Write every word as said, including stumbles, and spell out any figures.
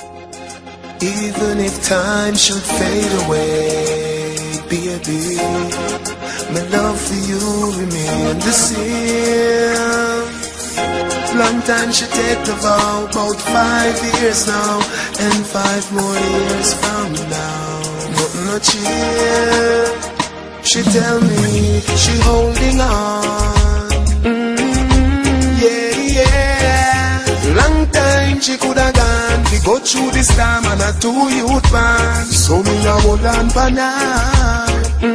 Even if time should fade away, baby, my love for you remain the same. Long time she take the vow, about five years now, and five more years from now. Nothing no change. She tell me she holding on. Mm, yeah, yeah. Long time she coulda gone. We go through this time and a two youth band. So me a hold on for now. Mm.